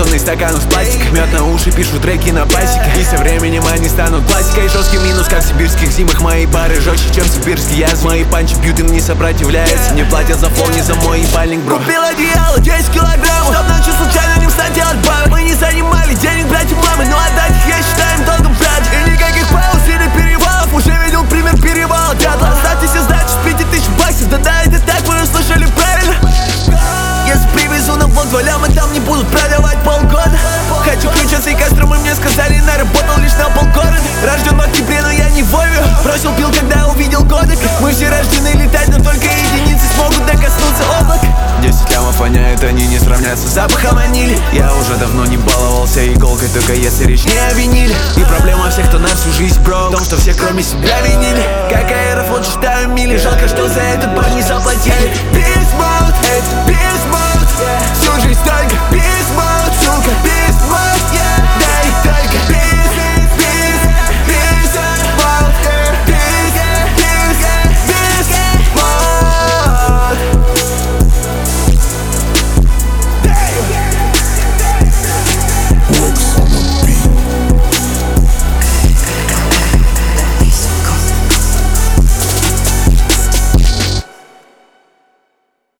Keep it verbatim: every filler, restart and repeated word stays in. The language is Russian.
тонны стаканов с пластика. Мед на уши, пишу треки на пасеке. И со временем они станут классикой. Жесткий минус, как в сибирских зимах. Мои бары жестче, чем сибирский язык. Мои панчи бьют, им не сопротивляются. Не платят за фон, не за мой ебальник, бро. Купил одеяло, десять килограммов, чтоб ночью случайно не встать делать бабок. Мы не занимали денег, брать у мамы, но отдать их я считаю им долгом, брат. И никаких пауз или перевалов, уже видел пример перевала дятла. Оставьте себе сдачу с пяти тысяч баксов, да-да, это так, вы услышали правильно. Если привезу на влог два ляма, там не будут продавать полгода. Хочу ключ от Кострома, мне сказали, наработал лишь на полгорода. Рожден в октябре, но я не вове. Бросил пил, когда увидел кодек. Мы все рождены летать, но только единицы смогут докоснуться облака. Десять лямов воняют, они не сравнятся с запахом ванили. Я уже давно не баловался иголкой, только если речь не о виниле. И проблема всех, кто на всю жизнь брок, в том, что все кроме себя винили. Как аэрофлот считаю мили, жалко, что за этот бар не заплатили. Бисмут, это бисмут, всю жизнь только бисмут.